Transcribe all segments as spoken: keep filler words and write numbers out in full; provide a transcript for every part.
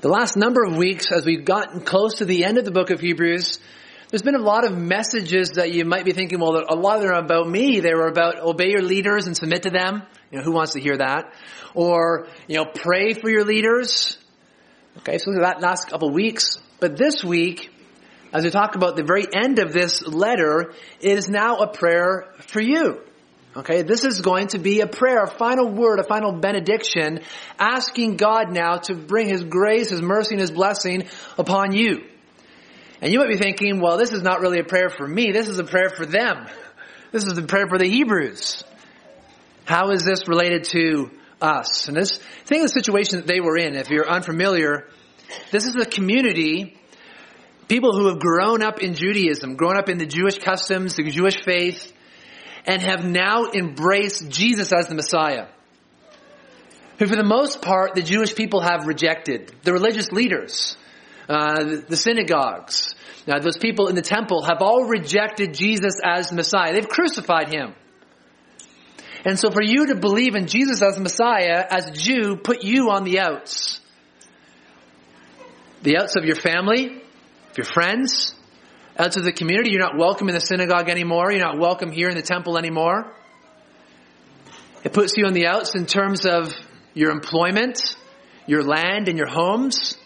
The last number of weeks, as we've gotten close to the end of the book of Hebrews, there's been a lot of messages that you might be thinking, well, a lot of them are about me. They were about obey your leaders and submit to them. You know, who wants to hear that? Or, you know, pray for your leaders. Okay, so that last couple of weeks. But this week, as we talk about the very end of this letter, it is now a prayer for you. Okay, this is going to be a prayer, a final word, a final benediction, asking God now to bring His grace, His mercy, and His blessing upon you. And you might be thinking, well, this is not really a prayer for me. This is a prayer for them. This is a prayer for the Hebrews. How is this related to us? And this, think of the situation that they were in. If you're unfamiliar, this is a community, people who have grown up in Judaism, grown up in the Jewish customs, the Jewish faith, and have now embraced Jesus as the Messiah, who for the most part the Jewish people have rejected. The religious leaders, uh, the, the synagogues, now those people in the temple have all rejected Jesus as Messiah. They've crucified Him. And so for you to believe in Jesus as the Messiah, as a Jew, put you on the outs. The outs of your family, your friends, out of the community. You're not welcome in the synagogue anymore. You're not welcome here in the temple anymore. It puts you on the outs in terms of your employment, your land, and your homes.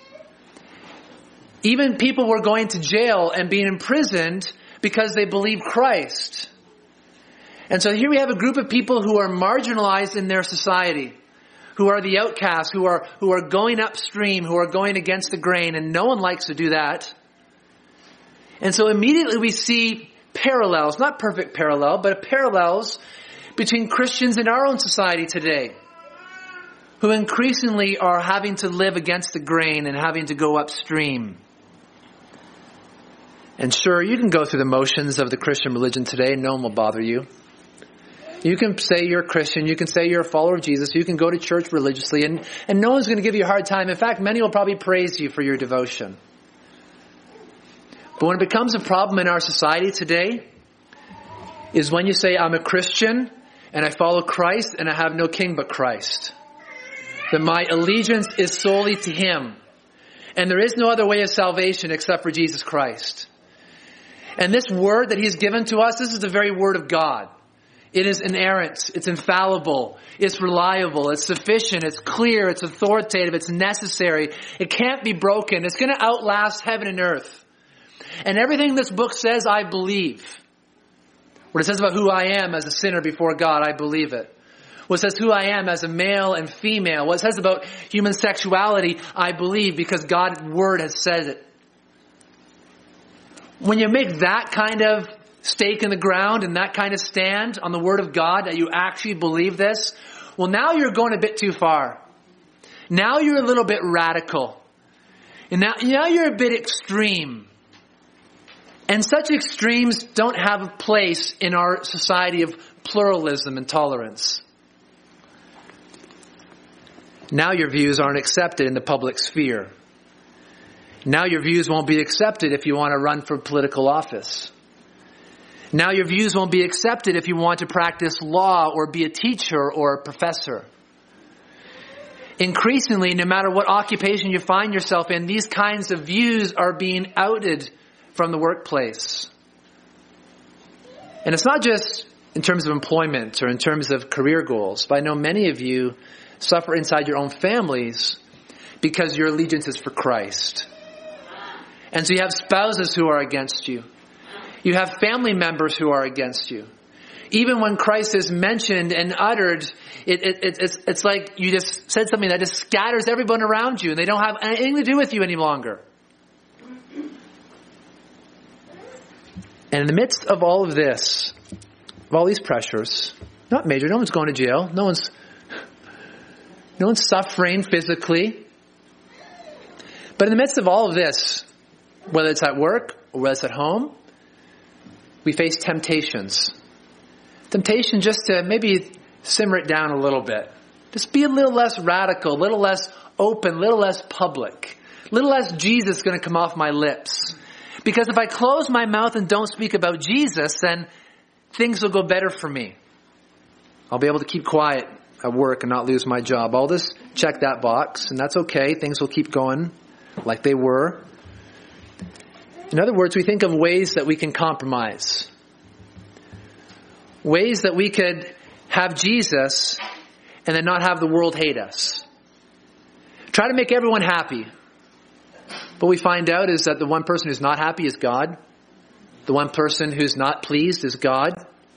Even people were going to jail and being imprisoned because they believe Christ. And so here we have a group of people who are marginalized in their society, who are the outcasts, who are, who are going upstream, who are going against the grain, and no one likes to do that. And so immediately we see parallels, not perfect parallel, but parallels between Christians in our own society today, who increasingly are having to live against the grain and having to go upstream. And sure, you can go through the motions of the Christian religion today and no one will bother you. You can say you're a Christian, you can say you're a follower of Jesus, you can go to church religiously, and, and no one's going to give you a hard time. In fact, many will probably praise you for your devotion. But when it becomes a problem in our society today, is when you say, I'm a Christian, and I follow Christ, and I have no king but Christ. That my allegiance is solely to Him. And there is no other way of salvation except for Jesus Christ. And this word that He's given to us, this is the very word of God. It is inerrant, it's infallible, it's reliable, it's sufficient, it's clear, it's authoritative, it's necessary. It can't be broken. It's going to outlast heaven and earth. And everything this book says, I believe. What it says about who I am as a sinner before God, I believe it. What it says who I am as a male and female, what it says about human sexuality, I believe because God's word has said it. When you make that kind of stake in the ground and that kind of stand on the word of God, that you actually believe this, well, now you're going a bit too far. Now you're a little bit radical. And now, now you're a bit extreme. And such extremes don't have a place in our society of pluralism and tolerance. Now your views aren't accepted in the public sphere. Now your views won't be accepted if you want to run for political office. Now your views won't be accepted if you want to practice law or be a teacher or a professor. Increasingly, no matter what occupation you find yourself in, these kinds of views are being outed from the workplace. And it's not just in terms of employment or in terms of career goals, but I know many of you suffer inside your own families because your allegiance is for Christ. And so you have spouses who are against you. You have family members who are against you. Even when Christ is mentioned and uttered, it, it, it, it's, it's like you just said something that just scatters everyone around you and they don't have anything to do with you any longer. And in the midst of all of this, of all these pressures, not major, no one's going to jail, no one's, no one's suffering physically. But in the midst of all of this, whether it's at work or whether it's at home, we face temptations. Temptation just to maybe simmer it down a little bit. Just be a little less radical, a little less open, a little less public, a little less Jesus going to come off my lips. Because if I close my mouth and don't speak about Jesus, then things will go better for me. I'll be able to keep quiet at work and not lose my job. I'll just check that box, and that's okay. Things will keep going like they were. In other words, we think of ways that we can compromise. Ways that we could have Jesus and then not have the world hate us. Try to make everyone happy. What we find out is that the one person who's not happy is God. The one person who's not pleased is God.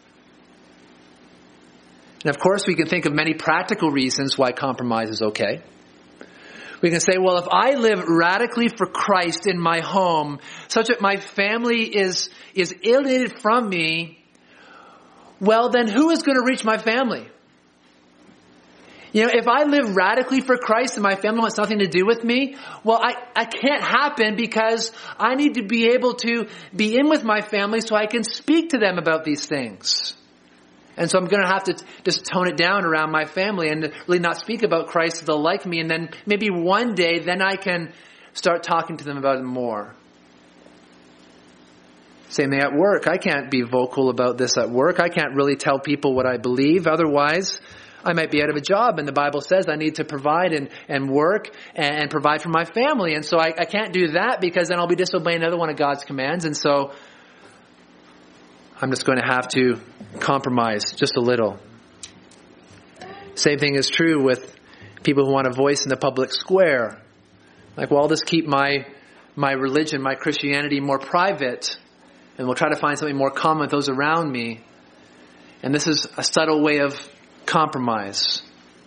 And of course, we can think of many practical reasons why compromise is okay. We can say, well, if I live radically for Christ in my home, such that my family is, is alienated from me, well, then who is going to reach my family? You know, if I live radically for Christ and my family wants nothing to do with me, well, I, I can't happen because I need to be able to be in with my family so I can speak to them about these things. And so I'm going to have to just tone it down around my family and really not speak about Christ so they'll like me. And then maybe one day, then I can start talking to them about it more. Same thing at work. I can't be vocal about this at work. I can't really tell people what I believe. Otherwise, I might be out of a job. And the Bible says I need to provide and, and work and, and provide for my family. And so I, I can't do that because then I'll be disobeying another one of God's commands. And so I'm just going to have to compromise just a little. Same thing is true with people who want a voice in the public square. Like, well, I'll just keep my my religion, my Christianity more private, and we'll try to find something more common with those around me. And this is a subtle way of compromise.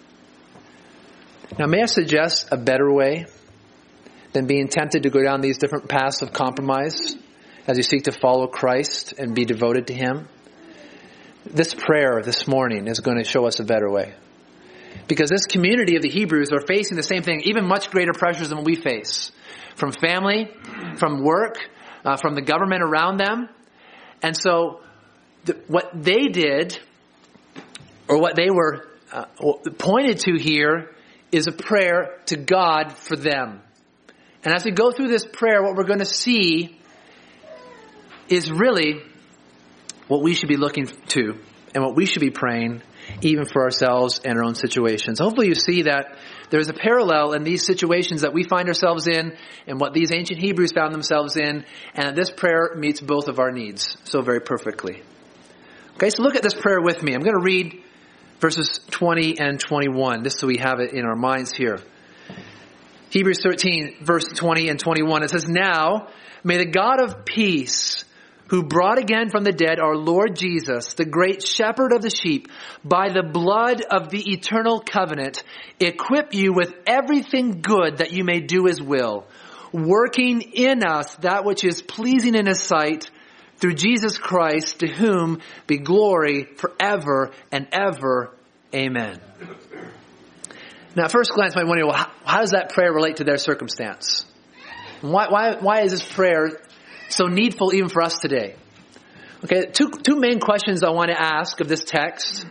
Now, may I suggest a better way than being tempted to go down these different paths of compromise as you seek to follow Christ and be devoted to Him? This prayer this morning is going to show us a better way. Because this community of the Hebrews are facing the same thing, even much greater pressures than we face. From family, from work, uh, from the government around them. And so the, what they did, or what they were uh, pointed to here, is a prayer to God for them. And as we go through this prayer, what we're going to see is really what we should be looking to and what we should be praying even for ourselves and our own situations. Hopefully you see that there's a parallel in these situations that we find ourselves in and what these ancient Hebrews found themselves in, and that this prayer meets both of our needs so very perfectly. Okay, so look at this prayer with me. I'm going to read verses twenty and twenty-one, just so we have it in our minds here. Hebrews thirteen, verse twenty and twenty-one, it says, "Now may the God of peace, who brought again from the dead our Lord Jesus, the great shepherd of the sheep, by the blood of the eternal covenant, equip you with everything good that you may do His will, working in us that which is pleasing in His sight, through Jesus Christ, to whom be glory forever and ever. Amen." Now, at first glance, you might wonder, well, how, how does that prayer relate to their circumstance? Why, why, why is this prayer so needful even for us today? Okay, two two main questions I want to ask of this text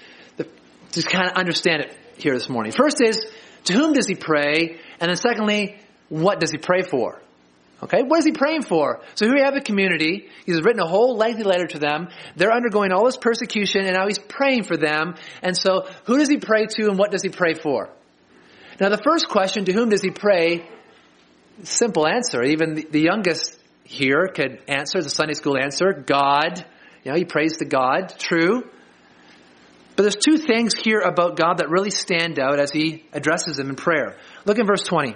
to kind of understand it here this morning. First is, to whom does he pray? And then secondly, what does he pray for? Okay, what is he praying for? So here we have a community. He's written a whole lengthy letter to them. They're undergoing all this persecution, and now he's praying for them. And so who does he pray to, and what does he pray for? Now the first question, to whom does he pray? Simple answer. Even the, the youngest here could answer, the Sunday school answer, God. You know, he prays to God. True. But there's two things here about God that really stand out as he addresses them in prayer. Look in verse twenty.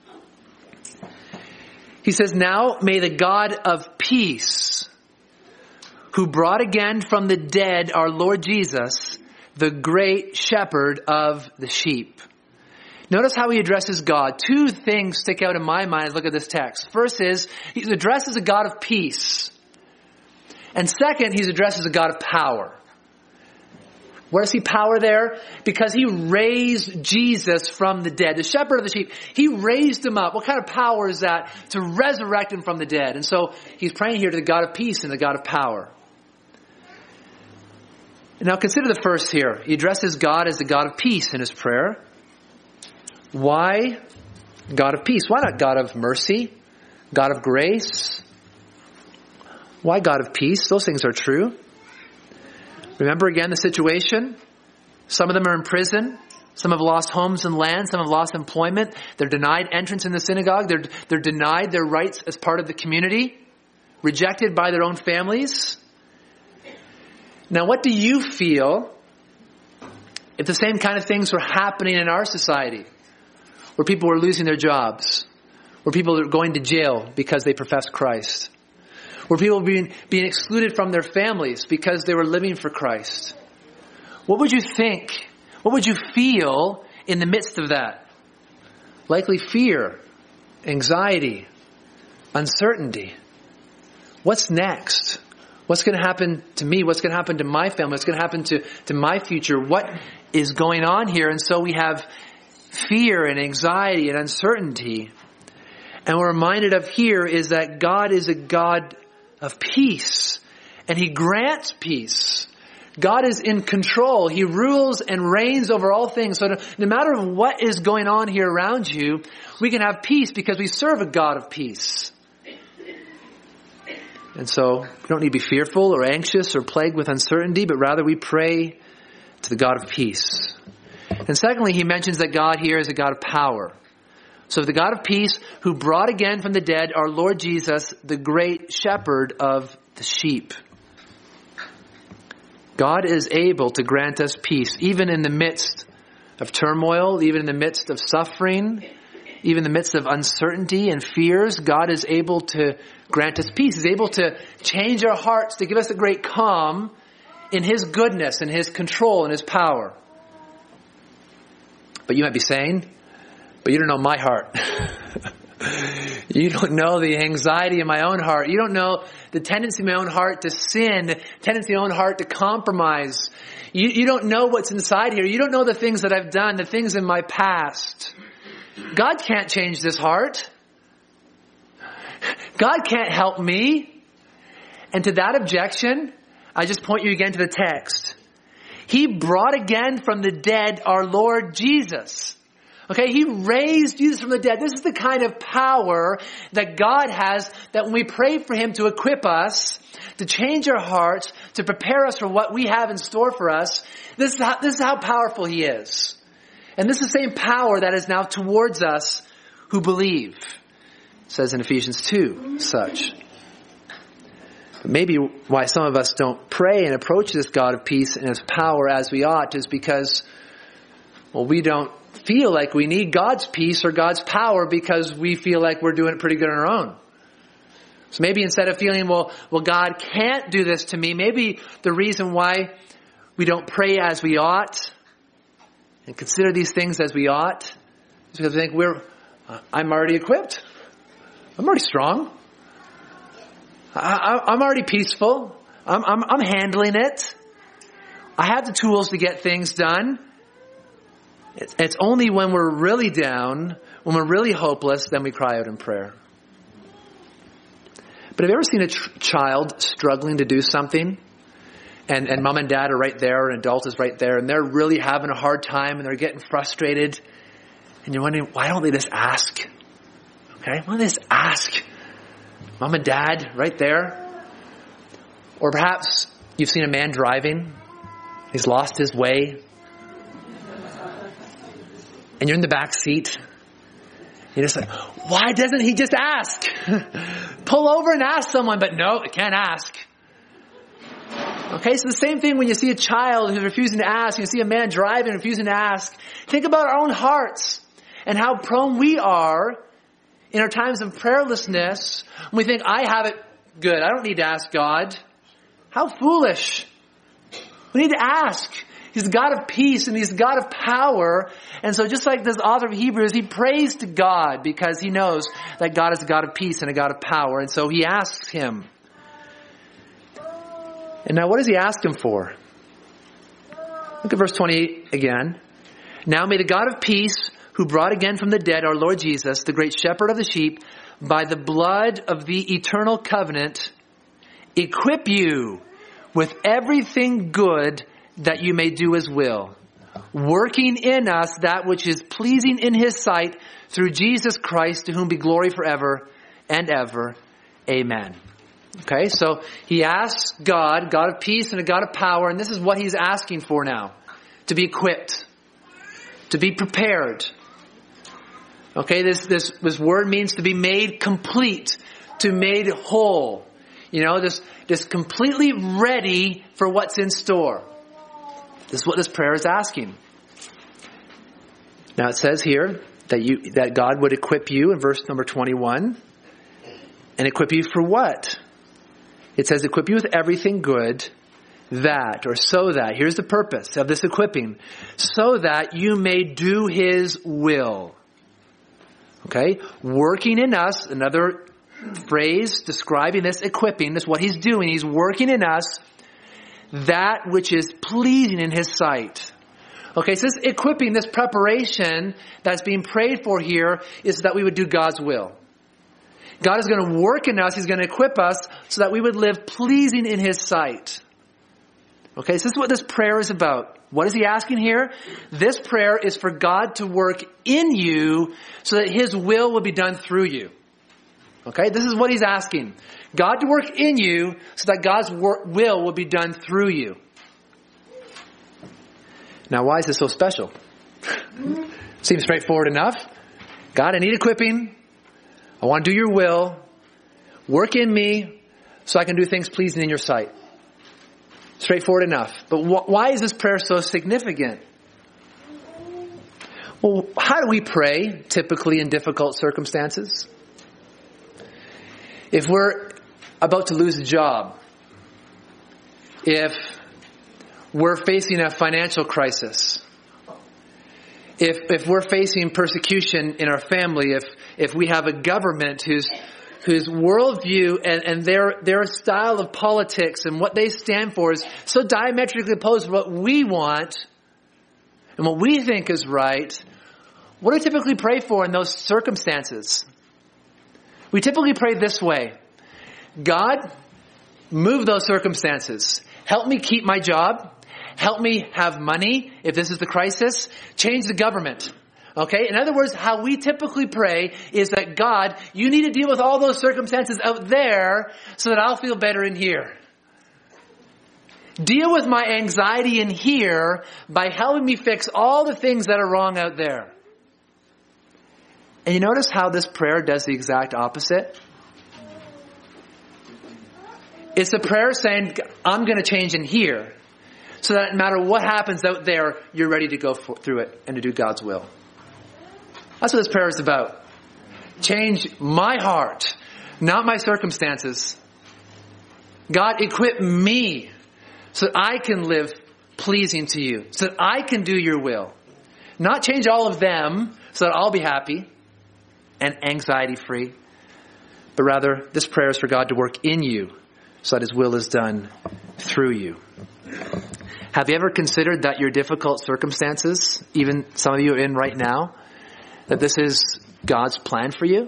He says, "Now may the God of peace, who brought again from the dead our Lord Jesus, the great shepherd of the sheep." Notice how he addresses God. Two things stick out in my mind as I look at this text. First is, he addresses a God of peace. And second, he addresses a God of power. Where is he power there? Because he raised Jesus from the dead. The shepherd of the sheep, he raised him up. What kind of power is that? To resurrect him from the dead. And so he's praying here to the God of peace and the God of power. Now consider the first here. He addresses God as the God of peace in his prayer. Why God of peace? Why not God of mercy? God of grace? Why God of peace? Those things are true. Remember again the situation. Some of them are in prison. Some have lost homes and land. Some have lost employment. They're denied entrance in the synagogue. They're, they're denied their rights as part of the community, rejected by their own families. Now, what do you feel if the same kind of things were happening in our society, where people were losing their jobs, where people are going to jail because they profess Christ, where people were being, being excluded from their families because they were living for Christ? What would you think? What would you feel in the midst of that? Likely fear, anxiety, uncertainty. What's next? What's going to happen to me? What's going to happen to my family? What's going to happen to, to my future? What is going on here? And so we have fear and anxiety and uncertainty. And we're reminded of here is that God is a God of peace. And He grants peace. God is in control. He rules and reigns over all things. So no, no matter what is going on here around you, we can have peace because we serve a God of peace. And so we don't need to be fearful or anxious or plagued with uncertainty, but rather we pray to the God of peace. And secondly, he mentions that God here is a God of power. So the God of peace who brought again from the dead our Lord Jesus, the great shepherd of the sheep. God is able to grant us peace, even in the midst of turmoil, even in the midst of suffering, even in the midst of uncertainty and fears. God is able to grant us peace. He's able to change our hearts, to give us a great calm in His goodness and His control and His power. But you might be saying, but you don't know my heart. You don't know the anxiety in my own heart. You don't know the tendency in my own heart to sin, the tendency in my own heart to compromise. You, you don't know what's inside here. You don't know the things that I've done, the things in my past. God can't change this heart. God can't help me. And to that objection, I just point you again to the text. He brought again from the dead our Lord Jesus. Okay, He raised Jesus from the dead. This is the kind of power that God has, that when we pray for Him to equip us, to change our hearts, to prepare us for what we have in store for us, this is how, this is how powerful He is. And this is the same power that is now towards us who believe. It says in Ephesians two, such. But maybe why some of us don't pray and approach this God of peace and His power as we ought is because, well, we don't feel like we need God's peace or God's power because we feel like we're doing it pretty good on our own. So maybe instead of feeling, well, well, God can't do this to me, maybe the reason why we don't pray as we ought and consider these things as we ought is because we think we're, uh, I'm already equipped. I'm already strong. I, I, I'm already peaceful. I'm, I'm, I'm handling it. I have the tools to get things done. It's, it's only when we're really down, when we're really hopeless, then we cry out in prayer. But have you ever seen a tr- child struggling to do something? And, and mom and dad are right there, an adult is right there, and they're really having a hard time, and they're getting frustrated. And you're wondering, why don't they just ask? Okay, why don't they just ask? Mom and dad right there. Or perhaps you've seen a man driving. He's lost his way. And you're in the back seat. You're just like, why doesn't he just ask? Pull over and ask someone, but no, it can't ask. Okay, so the same thing when you see a child who's refusing to ask, you see a man driving and refusing to ask. Think about our own hearts and how prone we are in our times of prayerlessness when we think, I have it good. I don't need to ask God. How foolish. We need to ask. He's the God of peace and He's the God of power. And so just like this author of Hebrews, he prays to God because he knows that God is a God of peace and a God of power. And so he asks Him. And now what does he ask Him for? Look at verse twenty-eight again. Now may the God of peace, who brought again from the dead our Lord Jesus, the great shepherd of the sheep, by the blood of the eternal covenant, equip you with everything good that you may do His will, working in us that which is pleasing in His sight through Jesus Christ, to whom be glory forever and ever. Amen. Okay, so he asks God, God of peace and a God of power, and this is what he's asking for now. To be equipped. to be prepared. Okay, this, this, this word means to be made complete, to made whole. You know, just, just completely ready for what's in store. This is what this prayer is asking. Now it says here that you, that God would equip you in verse number twenty-one. And equip you for what? It says equip you with everything good, that, or so that. Here's the purpose of this equipping. So that you may do His will. Okay? Working in us, another phrase describing this equipping, this is what He's doing. He's working in us that which is pleasing in His sight. Okay, so this equipping, this preparation that's being prayed for here is that we would do God's will. God is going to work in us. He's going to equip us so that we would live pleasing in His sight. Okay, so this is what this prayer is about. What is He asking here? This prayer is for God to work in you so that His will will be done through you. Okay, this is what He's asking. God to work in you so that God's wor- will will be done through you. Now, why is this so special? Seems straightforward enough. God, I need equipping. I want to do your will. Work in me so I can do things pleasing in your sight. Straightforward enough. But wh- why is this prayer so significant? Well, how do we pray typically in difficult circumstances? If we're about to lose a job, if we're facing a financial crisis, if if we're facing persecution in our family, if if we have a government whose whose worldview and, and their their style of politics and what they stand for is so diametrically opposed to what we want and what we think is right, what do we typically pray for in those circumstances? We typically pray this way: God, move those circumstances. Help me keep my job. Help me have money if this is the crisis. Change the government. Okay? In other words, how we typically pray is that God, you need to deal with all those circumstances out there so that I'll feel better in here. Deal with my anxiety in here by helping me fix all the things that are wrong out there. And you notice how this prayer does the exact opposite? It's a prayer saying, I'm going to change in here so that no matter what happens out there, you're ready to go for, through it and to do God's will. That's what this prayer is about. Change my heart, not my circumstances. God, equip me so that I can live pleasing to you, so that I can do your will. Not change all of them so that I'll be happy and anxiety free, but rather this prayer is for God to work in you so that His will is done through you. Have you ever considered that your difficult circumstances, even some of you are in right now, that this is God's plan for you?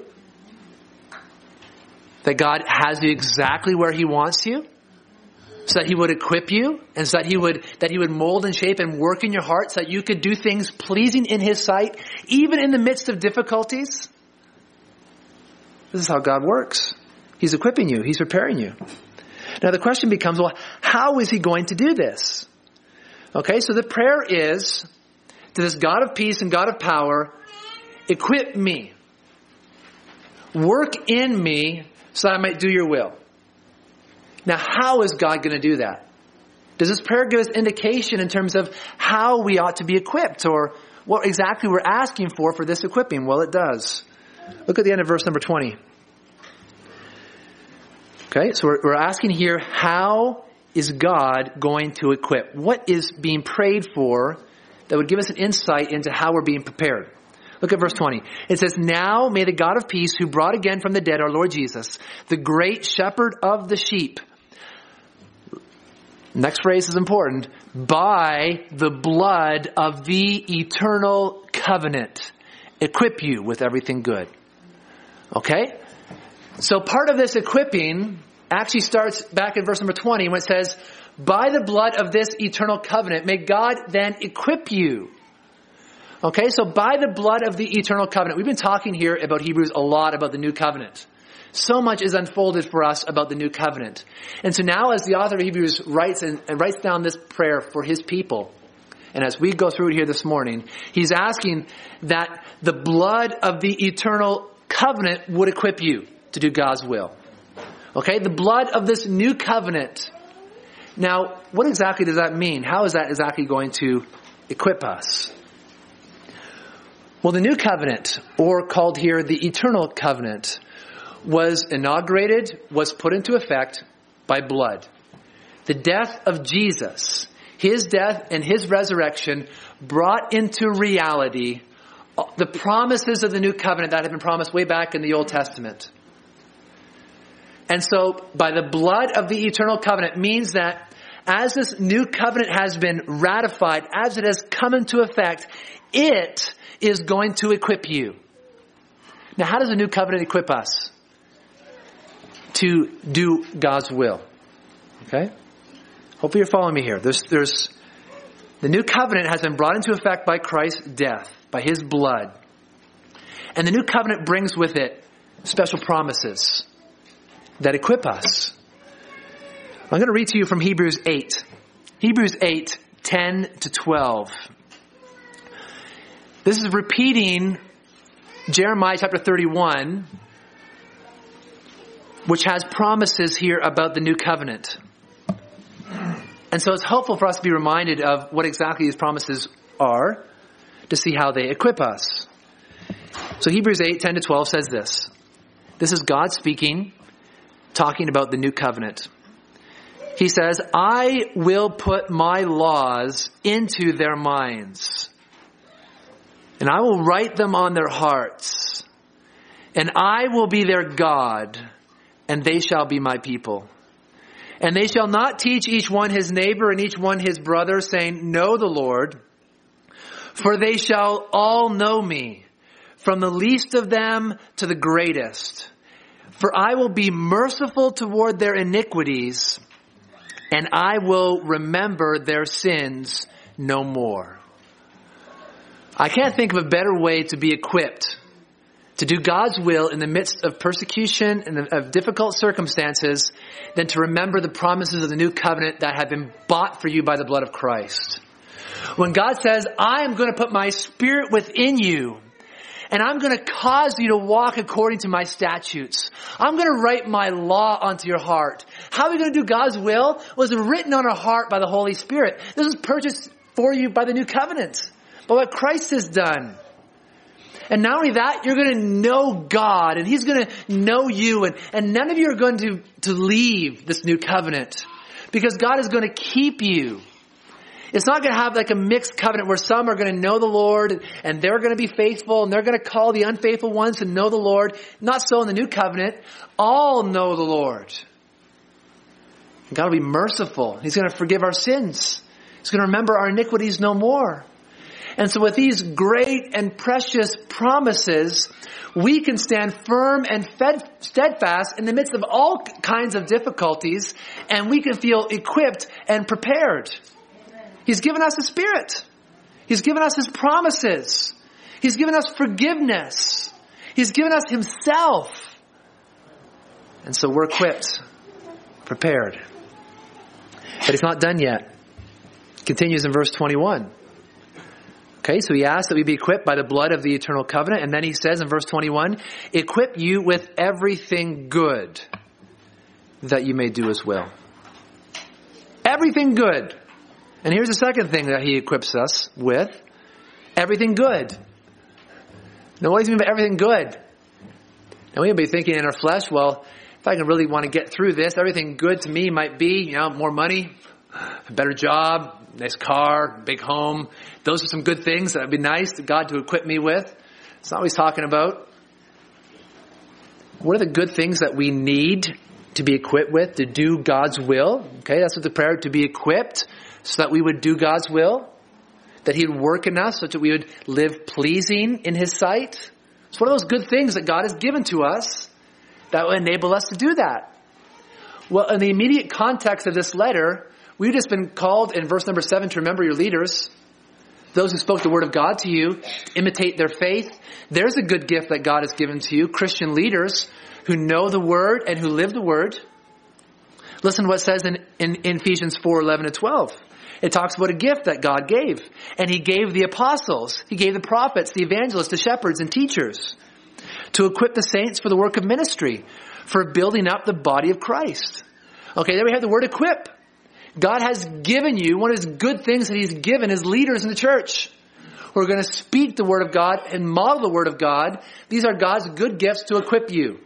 That God has you exactly where He wants you? So that He would equip you and so that He would, that He would mold and shape and work in your heart so that you could do things pleasing in His sight, even in the midst of difficulties? This is how God works. He's equipping you. He's preparing you. Now the question becomes, well, how is He going to do this? Okay, so the prayer is to this God of peace and God of power, equip me. Work in me so that I might do your will. Now, how is God going to do that? Does this prayer give us indication in terms of how we ought to be equipped or what exactly we're asking for for this equipping? Well, it does. Look at the end of verse number twenty. Okay, so we're, we're asking here, how is God going to equip? What is being prayed for that would give us an insight into how we're being prepared? Look at verse twenty. It says, now may the God of peace, who brought again from the dead our Lord Jesus, the great shepherd of the sheep. Next phrase is important. By the blood of the eternal covenant, equip you with everything good. Okay? So part of this equipping actually starts back in verse number twenty when it says, by the blood of this eternal covenant, may God then equip you. Okay, so by the blood of the eternal covenant. We've been talking here about Hebrews a lot about the new covenant. So much is unfolded for us about the new covenant. And so now as the author of Hebrews writes and, and writes down this prayer for his people, and as we go through it here this morning, he's asking that the blood of the eternal covenant would equip you to do God's will. Okay, the blood of this new covenant. Now, what exactly does that mean? How is that exactly going to equip us? Well, the new covenant, or called here the eternal covenant, was inaugurated, was put into effect by blood. The death of Jesus, his death and his resurrection brought into reality the promises of the new covenant that had been promised way back in the Old Testament. And so, by the blood of the eternal covenant means that as this new covenant has been ratified, as it has come into effect, it is going to equip you. Now, how does the new covenant equip us to do God's will? Okay? Hopefully you're following me here. There's, there's, the new covenant has been brought into effect by Christ's death, by his blood. And the new covenant brings with it special promises that equip us. I'm going to read to you from Hebrews eight. Hebrews eight, ten to twelve. This is repeating Jeremiah chapter thirty-one, which has promises here about the new covenant. And so it's helpful for us to be reminded of what exactly these promises are to see how they equip us. So Hebrews eight, ten to twelve says this. This is God speaking, talking about the new covenant. He says, I will put my laws into their minds, and I will write them on their hearts, and I will be their God, and they shall be my people. And they shall not teach each one his neighbor and each one his brother, saying, know the Lord, for they shall all know me, from the least of them to the greatest. For I will be merciful toward their iniquities, and I will remember their sins no more. I can't think of a better way to be equipped to do God's will in the midst of persecution and of difficult circumstances than to remember the promises of the new covenant that have been bought for you by the blood of Christ. When God says, I am going to put my spirit within you, and I'm going to cause you to walk according to my statutes. I'm going to write my law onto your heart. How are we going to do God's will? Was written on our heart by the Holy Spirit. This is purchased for you by the new covenant, by what Christ has done. And not only that, you're going to know God, and he's going to know you, and, and none of you are going to, to leave this new covenant, because God is going to keep you. It's not going to have like a mixed covenant where some are going to know the Lord and they're going to be faithful and they're going to call the unfaithful ones to know the Lord. Not so in the new covenant. All know the Lord. And God will be merciful. He's going to forgive our sins. He's going to remember our iniquities no more. And so with these great and precious promises, we can stand firm and steadfast in the midst of all kinds of difficulties, and we can feel equipped and prepared. He's given us His Spirit. He's given us His promises. He's given us forgiveness. He's given us Himself. And so we're equipped, prepared. But He's not done yet. It continues in verse twenty-one. Okay, so He asks that we be equipped by the blood of the eternal covenant. And then He says in verse twenty-one, equip you with everything good that you may do His will. Everything good. And here's the second thing that He equips us with. Everything good. Now, what does He mean by everything good? Now, we may be thinking in our flesh, well, if I can really want to get through this, everything good to me might be, you know, more money, a better job, nice car, big home. Those are some good things that would be nice to God to equip me with. It's not what He's talking about. What are the good things that we need to be equipped with to do God's will? Okay, that's what the prayer, to be equipped so that we would do God's will, that He would work in us so that we would live pleasing in His sight. It's one of those good things that God has given to us that will enable us to do that. Well, in the immediate context of this letter, we've just been called in verse number seven to remember your leaders, those who spoke the word of God to you, imitate their faith. There's a good gift that God has given to you, Christian leaders who know the word and who live the word. Listen to what it says in, in, in Ephesians four, eleven to twelve. It talks about a gift that God gave. And he gave the apostles, he gave the prophets, the evangelists, the shepherds, and teachers to equip the saints for the work of ministry, for building up the body of Christ. Okay, there we have the word equip. God has given you, one of his good things that he's given his leaders in the church, who are going to speak the word of God and model the word of God. These are God's good gifts to equip you.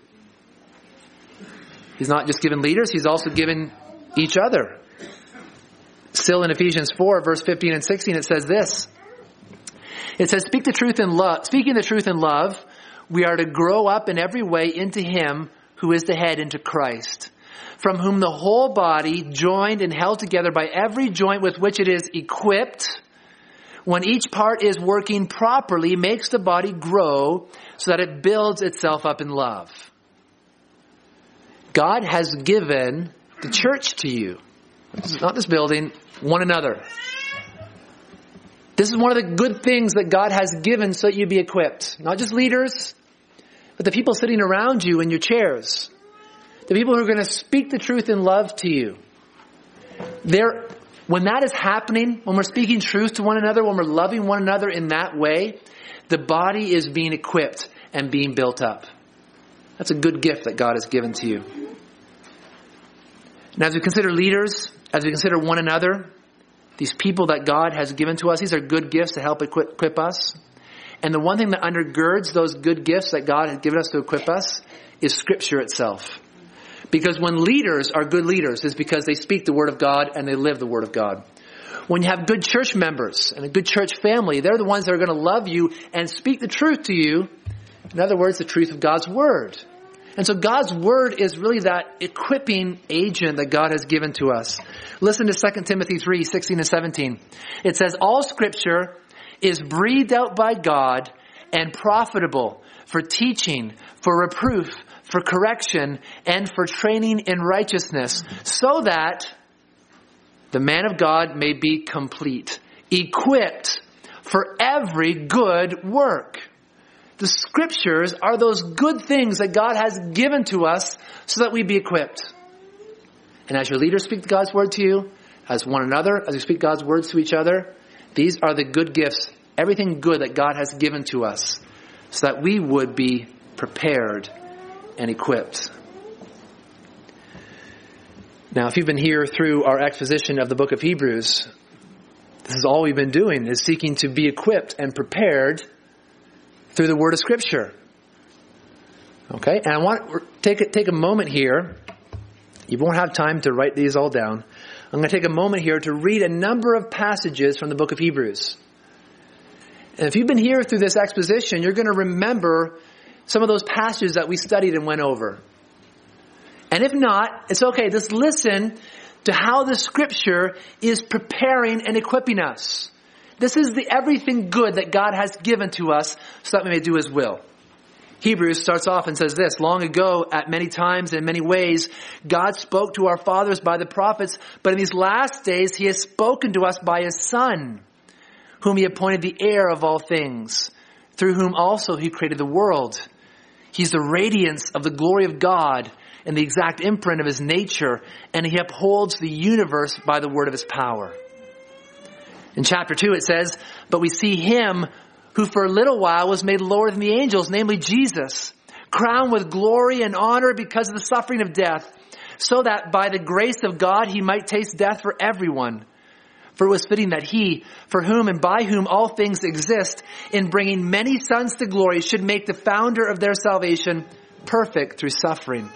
He's not just given leaders, he's also given each other. Still in Ephesians four, verse fifteen and sixteen, it says this. It says, Speak the truth in love, speaking the truth in love, we are to grow up in every way into him who is the head, into Christ, from whom the whole body, joined and held together by every joint with which it is equipped, when each part is working properly, makes the body grow so that it builds itself up in love. God has given the church to you. Not this building, one another. This is one of the good things that God has given so that you be equipped. Not just leaders, but the people sitting around you in your chairs. The people who are going to speak the truth in love to you. They're, when that is happening, when we're speaking truth to one another, when we're loving one another in that way, the body is being equipped and being built up. That's a good gift that God has given to you. And as we consider leaders, as we consider one another, these people that God has given to us, these are good gifts to help equip, equip us. And the one thing that undergirds those good gifts that God has given us to equip us is Scripture itself. Because when leaders are good leaders, it's because they speak the Word of God and they live the Word of God. When you have good church members and a good church family, they're the ones that are going to love you and speak the truth to you. In other words, the truth of God's Word. And so God's Word is really that equipping agent that God has given to us. Listen to Second Timothy three, sixteen and seventeen. It says, All Scripture is breathed out by God and profitable for teaching, for reproof, for correction, and for training in righteousness, so that the man of God may be complete, equipped for every good work. The Scriptures are those good things that God has given to us so that we be equipped. And as your leaders speak God's word to you, as one another, as we speak God's words to each other, these are the good gifts, everything good that God has given to us so that we would be prepared and equipped. Now, if you've been here through our exposition of the book of Hebrews, this is all we've been doing, is seeking to be equipped and prepared through the word of Scripture. Okay? And I want to take, take a moment here. You won't have time to write these all down. I'm going to take a moment here to read a number of passages from the book of Hebrews. And if you've been here through this exposition, you're going to remember some of those passages that we studied and went over. And if not, it's okay. Just listen to how the Scripture is preparing and equipping us. This is the everything good that God has given to us so that we may do His will. Hebrews starts off and says this, Long ago, at many times and in many ways, God spoke to our fathers by the prophets, but in these last days He has spoken to us by His Son, whom He appointed the heir of all things, through whom also He created the world. He's the radiance of the glory of God and the exact imprint of His nature, and He upholds the universe by the word of His power. In chapter two it says, But we see Him who for a little while was made lower than the angels, namely Jesus, crowned with glory and honor because of the suffering of death, so that by the grace of God He might taste death for everyone. For it was fitting that He, for whom and by whom all things exist, in bringing many sons to glory, should make the founder of their salvation perfect through suffering.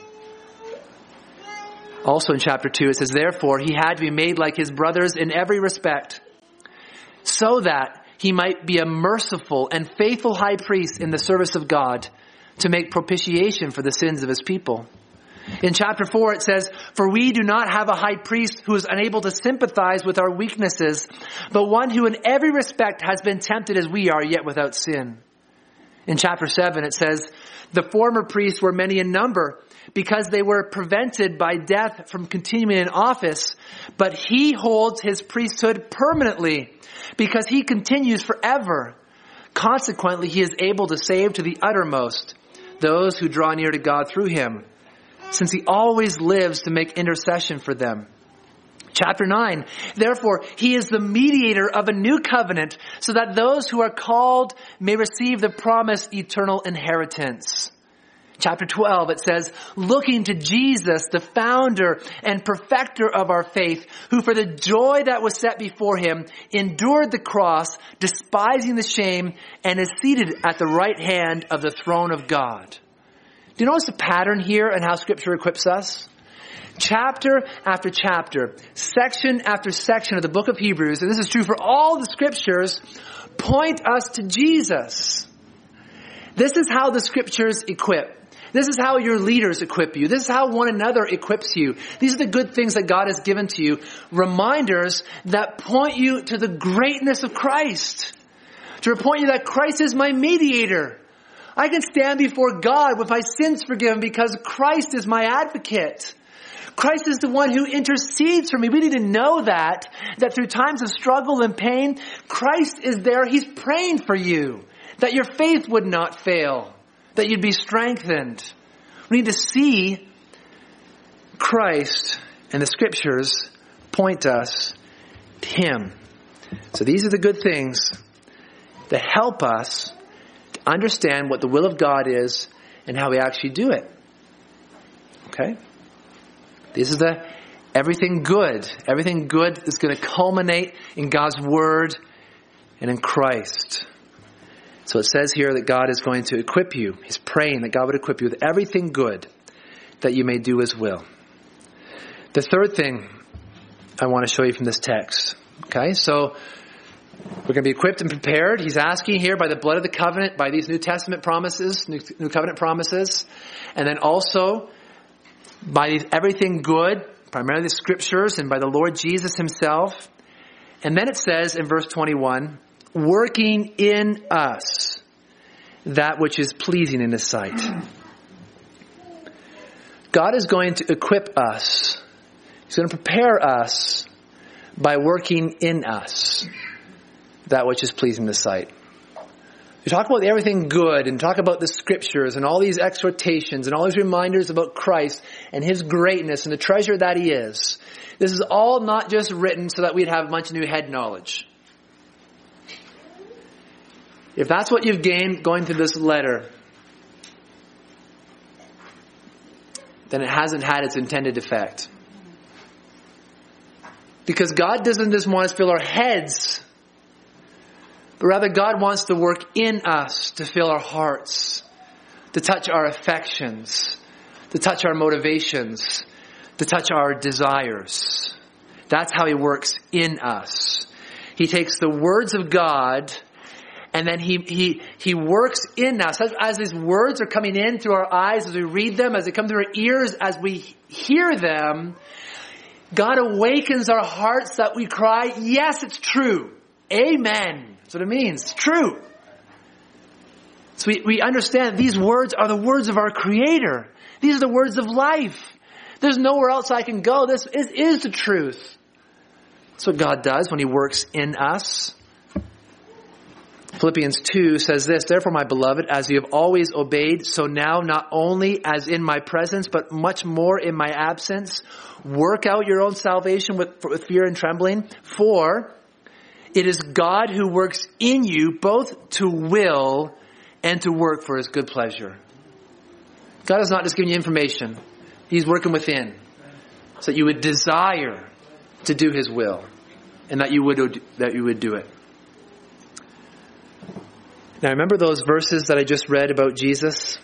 Also in chapter two it says, Therefore He had to be made like His brothers in every respect, so that He might be a merciful and faithful high priest in the service of God, to make propitiation for the sins of His people. In chapter four it says, For we do not have a high priest who is unable to sympathize with our weaknesses, but one who in every respect has been tempted as we are, yet without sin. In chapter seven it says, The former priests were many in number, because they were prevented by death from continuing in office, but He holds His priesthood permanently, because He continues forever. Consequently, He is able to save to the uttermost those who draw near to God through Him, since He always lives to make intercession for them. Chapter nine, therefore, he is the mediator of a new covenant so that those who are called may receive the promised eternal inheritance. Chapter twelve, it says, looking to Jesus, the founder and perfecter of our faith, who for the joy that was set before him endured the cross, despising the shame, and is seated at the right hand of the throne of God. Do you notice the pattern here and how Scripture equips us? Chapter after chapter, section after section of the book of Hebrews, and this is true for all the Scriptures, point us to Jesus. This is how the Scriptures equip. This is how your leaders equip you. This is how one another equips you. These are the good things that God has given to you. Reminders that point you to the greatness of Christ. To point you that Christ is my mediator. I can stand before God with my sins forgiven because Christ is my advocate. Christ is the one who intercedes for me. We need to know that, that through times of struggle and pain, Christ is there. He's praying for you, that your faith would not fail, that you'd be strengthened. We need to see Christ, and the Scriptures point us to Him. So these are the good things that help us to understand what the will of God is and how we actually do it. Okay? This is the everything good. Everything good is going to culminate in God's Word and in Christ. So it says here that God is going to equip you. He's praying that God would equip you with everything good that you may do His will. The third thing I want to show you from this text. Okay, so we're going to be equipped and prepared. He's asking here by the blood of the covenant, by these New Testament promises, New, New Covenant promises, and then also by these everything good, primarily the Scriptures, and by the Lord Jesus Himself. And then it says in verse twenty-one, working in us that which is pleasing in His sight. God is going to equip us. He's going to prepare us by working in us that which is pleasing in His sight. We talk about everything good and talk about the Scriptures and all these exhortations and all these reminders about Christ and His greatness and the treasure that He is. This is all not just written so that we'd have a bunch of new head knowledge. If that's what you've gained going through this letter, then it hasn't had its intended effect. Because God doesn't just want us to fill our heads, but rather God wants to work in us to fill our hearts, to touch our affections, to touch our motivations, to touch our desires. That's how He works in us. He takes the words of God and then he, he, he works in us. As, as these words are coming in through our eyes, as we read them, as they come through our ears, as we hear them, God awakens our hearts that we cry, yes, it's true. Amen. That's what it means. It's true. So we, we understand these words are the words of our Creator. These are the words of life. There's nowhere else I can go. This is, is the truth. That's what God does when He works in us. Philippians two says this, therefore, my beloved, as you have always obeyed, so now not only as in my presence, but much more in my absence, work out your own salvation with, with fear and trembling, for it is God who works in you both to will and to work for His good pleasure. God is not just giving you information. He's working within so that you would desire to do His will and that you would, that you would do it. Now remember those verses that I just read about Jesus?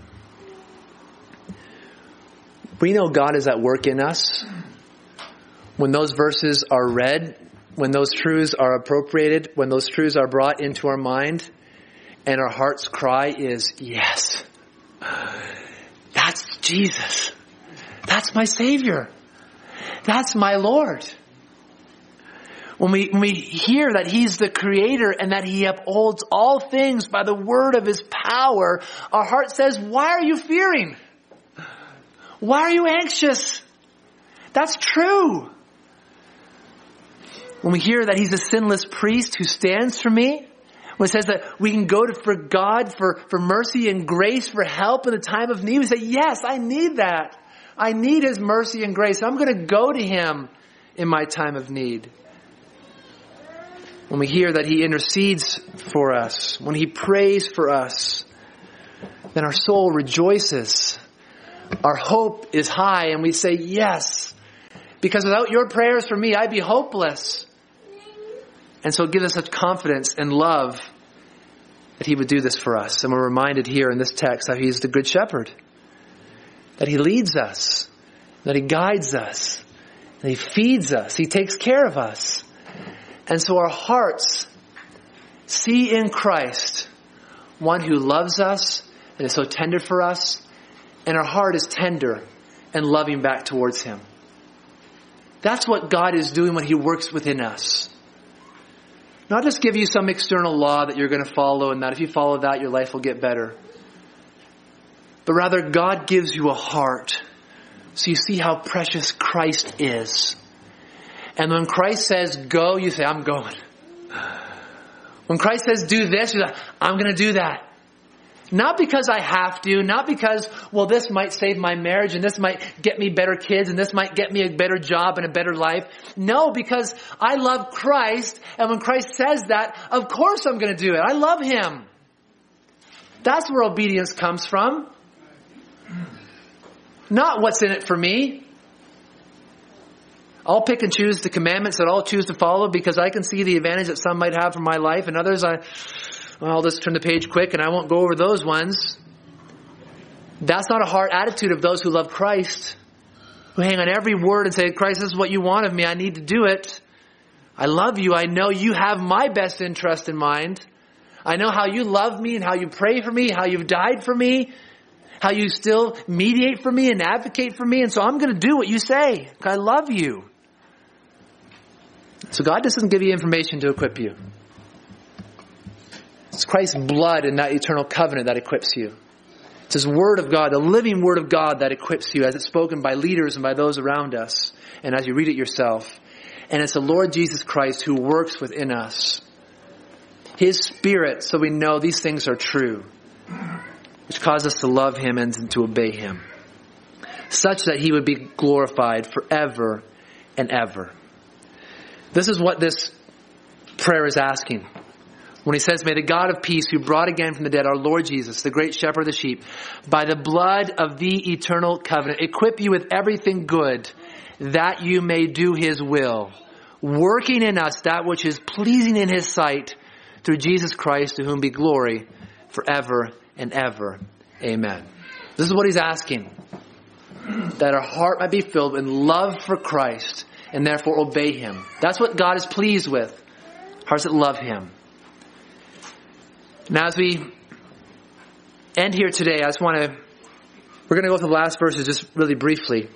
We know God is at work in us. When those verses are read, when those truths are appropriated, when those truths are brought into our mind, and our heart's cry is, yes, that's Jesus. That's my Savior. That's my Lord. When we, when we hear that He's the Creator and that He upholds all things by the word of His power, our heart says, why are you fearing? Why are you anxious? That's true. When we hear that He's a sinless priest who stands for me, when it says that we can go to for God for, for mercy and grace, for help in the time of need, we say, yes, I need that. I need His mercy and grace. I'm going to go to Him in my time of need. When we hear that he intercedes for us, when he prays for us, then our soul rejoices. Our hope is high and we say, yes, because without your prayers for me, I'd be hopeless. And so it gives us such confidence and love that he would do this for us. And we're reminded here in this text that he's the good shepherd, that he leads us, that he guides us, that he feeds us, he takes care of us. And so our hearts see in Christ one who loves us and is so tender for us, and our heart is tender and loving back towards him. That's what God is doing when he works within us. Not just give you some external law that you're going to follow and that if you follow that, your life will get better. But rather, God gives you a heart so you see how precious Christ is. And when Christ says, go, you say, I'm going. When Christ says, do this, you say, I'm going to do that. Not because I have to, not because, well, this might save my marriage and this might get me better kids and this might get me a better job and a better life. No, because I love Christ, and when Christ says that, of course I'm going to do it. I love him. That's where obedience comes from. Not what's in it for me. I'll pick and choose the commandments that I'll choose to follow because I can see the advantage that some might have for my life, and others I... Well, I'll just turn the page quick and I won't go over those ones. That's not a heart attitude of those who love Christ, who hang on every word and say, Christ, this is what you want of me. I need to do it. I love you. I know you have my best interest in mind. I know how you love me and how you pray for me, how you've died for me, how you still mediate for me and advocate for me. And so I'm going to do what you say. I love you. So God doesn't give you information to equip you. It's Christ's blood and that eternal covenant that equips you. It's his word of God, the living word of God that equips you as it's spoken by leaders and by those around us and as you read it yourself. And it's the Lord Jesus Christ who works within us. His Spirit, so we know these things are true, which cause us to love him and to obey him, such that he would be glorified forever and ever. This is what this prayer is asking. When he says, may the God of peace, who brought again from the dead our Lord Jesus, the great shepherd of the sheep, by the blood of the eternal covenant, equip you with everything good, that you may do his will, working in us that which is pleasing in his sight, through Jesus Christ, to whom be glory forever and ever. Amen. This is what he's asking. That our heart might be filled with love for Christ, and therefore obey him. That's what God is pleased with. Hearts that love him. Now as we end here today, I just want to, we're going to go through the last verses just really briefly.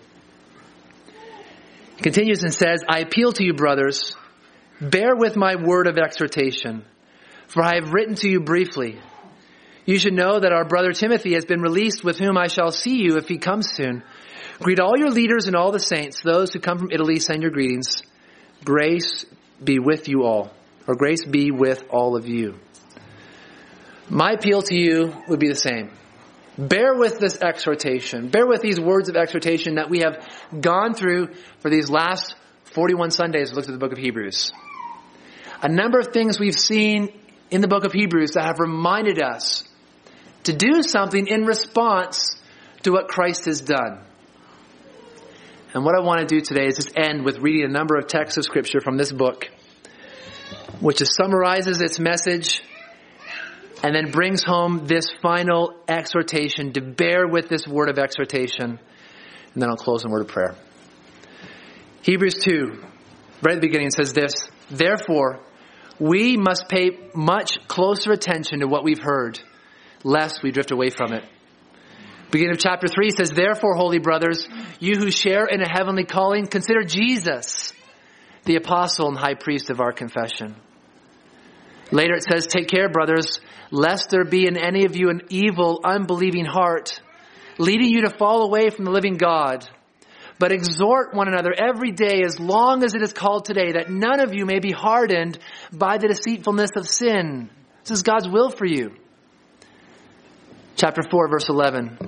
It continues and says, I appeal to you, brothers, bear with my word of exhortation, for I have written to you briefly. You should know that our brother Timothy has been released, with whom I shall see you if he comes soon. Greet all your leaders and all the saints. Those who come from Italy send your greetings. Grace be with you all, or grace be with all of you. My appeal to you would be the same. Bear with this exhortation. Bear with these words of exhortation that we have gone through for these last forty-one Sundays. We looked at the book of Hebrews. A number of things we've seen in the book of Hebrews that have reminded us to do something in response to what Christ has done. And what I want to do today is just end with reading a number of texts of Scripture from this book, which just summarizes its message and then brings home this final exhortation to bear with this word of exhortation. And then I'll close in a word of prayer. Hebrews two, right at the beginning, says this, therefore, we must pay much closer attention to what we've heard, lest we drift away from it. Beginning of chapter three says, therefore, holy brothers, you who share in a heavenly calling, consider Jesus, the apostle and high priest of our confession. Later it says, take care, brothers, lest there be in any of you an evil, unbelieving heart, leading you to fall away from the living God. But exhort one another every day, as long as it is called today, that none of you may be hardened by the deceitfulness of sin. This is God's will for you. Chapter four, verse eleven.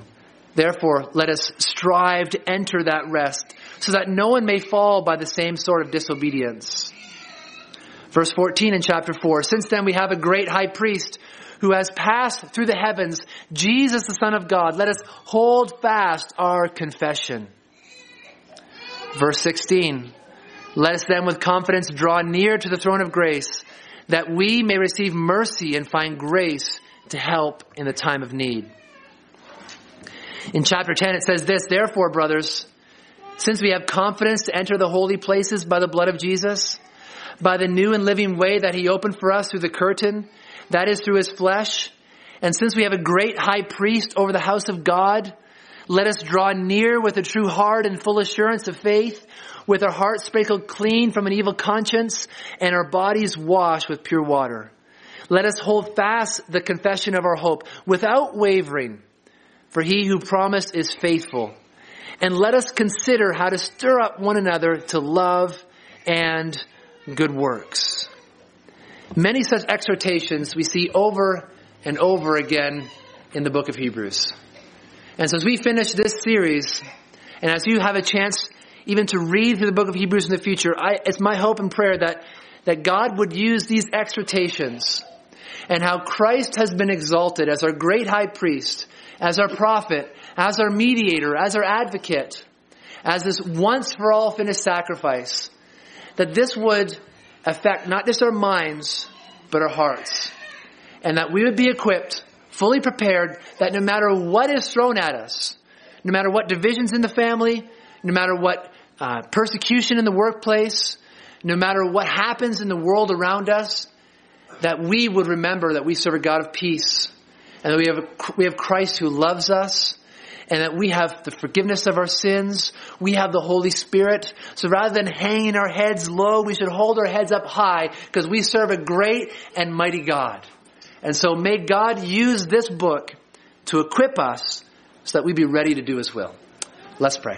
Therefore, let us strive to enter that rest, so that no one may fall by the same sort of disobedience. Verse fourteen in chapter four, since then we have a great high priest who has passed through the heavens, Jesus the Son of God. Let us hold fast our confession. Verse sixteen, let us then with confidence draw near to the throne of grace, that we may receive mercy and find grace to help in the time of need. In chapter ten it says this, therefore, brothers, since we have confidence to enter the holy places by the blood of Jesus, by the new and living way that he opened for us through the curtain, that is through his flesh, and since we have a great high priest over the house of God, let us draw near with a true heart and full assurance of faith, with our hearts sprinkled clean from an evil conscience and our bodies washed with pure water. Let us hold fast the confession of our hope without wavering, for he who promised is faithful. And let us consider how to stir up one another to love and good works. Many such exhortations we see over and over again in the book of Hebrews. And so as we finish this series, and as you have a chance even to read through the book of Hebrews in the future, I, it's my hope and prayer that, that God would use these exhortations and how Christ has been exalted as our great high priest, as our prophet, as our mediator, as our advocate, as this once for all finished sacrifice, that this would affect not just our minds, but our hearts. And that we would be equipped, fully prepared, that no matter what is thrown at us, no matter what divisions in the family, no matter what uh, persecution in the workplace, no matter what happens in the world around us, that we would remember that we serve a God of peace, and that we have a, we have Christ who loves us, and that we have the forgiveness of our sins. We have the Holy Spirit. So rather than hanging our heads low, we should hold our heads up high, because we serve a great and mighty God. And so may God use this book to equip us so that we be ready to do his will. Let's pray.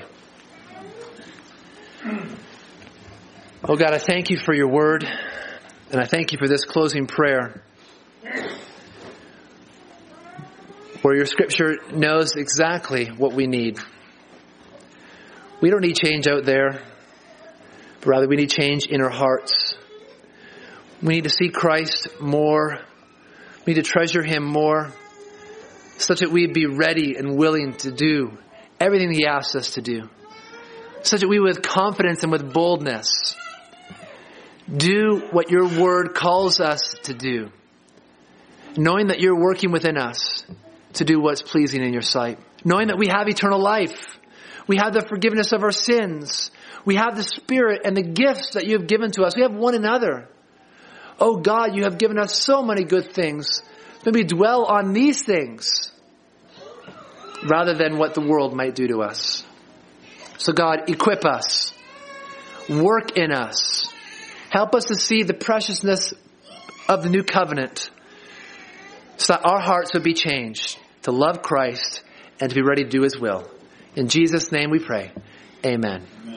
Oh God, I thank you for your word, and I thank you for this closing prayer, where your scripture knows exactly what we need. We don't need change out there, but rather we need change in our hearts. We need to see Christ more. We need to treasure him more, such that we'd be ready and willing to do everything he asks us to do. Such that we with confidence and with boldness do what your word calls us to do, knowing that you're working within us to do what's pleasing in your sight. Knowing that we have eternal life. We have the forgiveness of our sins. We have the Spirit and the gifts that you have given to us. We have one another. Oh God, you have given us so many good things. Maybe dwell on these things rather than what the world might do to us. So God, equip us. Work in us. Help us to see the preciousness of the new covenant, so that our hearts would be changed to love Christ and to be ready to do his will. In Jesus' name we pray. Amen. Amen.